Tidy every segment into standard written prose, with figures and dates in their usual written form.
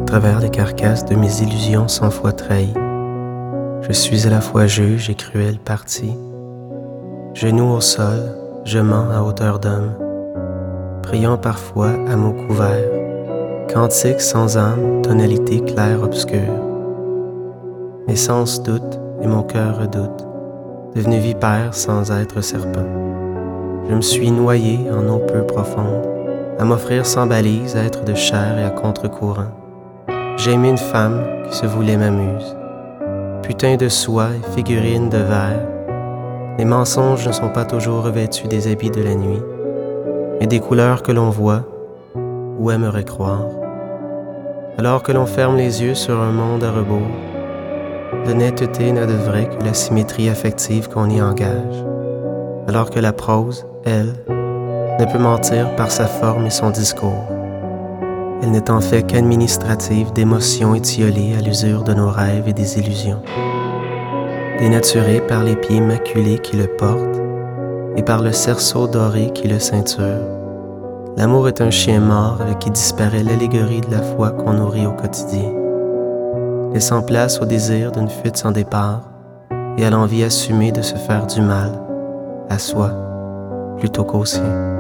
travers les carcasses de mes illusions 100 fois trahies. Je suis à la fois juge et cruel parti. Genoux au sol, je mens à hauteur d'homme, priant parfois à mots couverts, cantique sans âme, tonalité claire-obscure. Mes sens doutent et mon cœur redoute, devenu vipère sans être serpent. Je me suis noyé en eau peu profonde, à m'offrir sans balise, à être de chair et à contre-courant. J'ai aimé une femme qui se voulait ma muse, putain de soie et figurine de verre. Les mensonges ne sont pas toujours revêtus des habits de la nuit, et des couleurs que l'on voit ou aimerait croire. Alors que l'on ferme les yeux sur un monde à rebours, l'honnêteté n'a de vrai que la symétrie affective qu'on y engage, alors que la prose, elle, ne peut mentir par sa forme et son discours. Elle n'est en fait qu'administrative d'émotions étiolées à l'usure de nos rêves et des illusions. Dénaturée par les pieds maculés qui le portent et par le cerceau doré qui le ceinture, l'amour est un chien mort avec qui disparaît l'allégorie de la foi qu'on nourrit au quotidien, laissant place au désir d'une fuite sans départ et à l'envie assumée de se faire du mal à soi plutôt qu'au sien.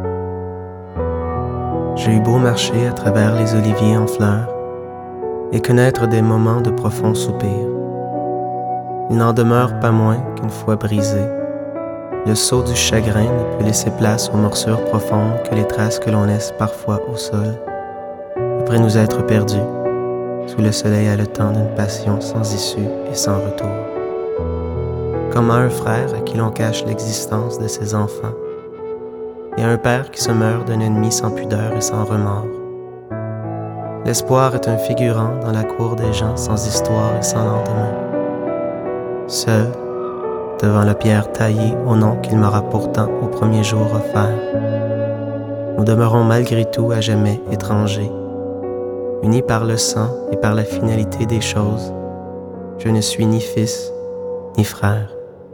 J'ai eu beau marcher à travers les oliviers en fleurs et connaître des moments de profonds soupirs. Il n'en demeure pas moins qu'une fois brisé, le sceau du chagrin ne peut laisser place aux morsures profondes que les traces que l'on laisse parfois au sol, après nous être perdus, sous le soleil haletant d'une passion sans issue et sans retour. Comme à un frère à qui l'on cache l'existence de ses enfants, et un père qui se meurt d'un ennemi sans pudeur et sans remords. L'espoir est un figurant dans la cour des gens sans histoire et sans lendemain. Seul, devant la pierre taillée au nom qu'il m'aura pourtant au premier jour offert, nous demeurons malgré tout à jamais étrangers, unis par le sang et par la finalité des choses. Je ne suis ni fils, ni frère.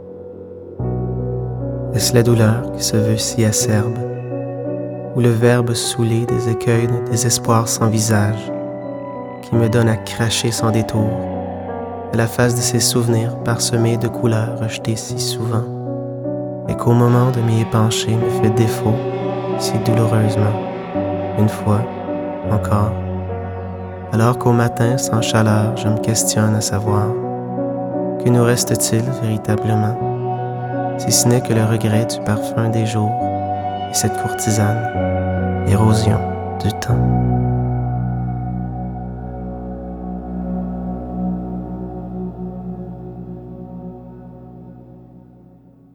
Est-ce la douleur qui se veut si acerbe, ou le verbe saoulé des écueils de désespoir sans visage, qui me donne à cracher sans détour, à la face de ces souvenirs parsemés de couleurs rejetées si souvent, et qu'au moment de m'y épancher me fait défaut si douloureusement, une fois, encore, alors qu'au matin sans chaleur je me questionne à savoir, que nous reste-t-il véritablement, si ce n'est que le regret du parfum des jours et cette courtisane, érosion du temps.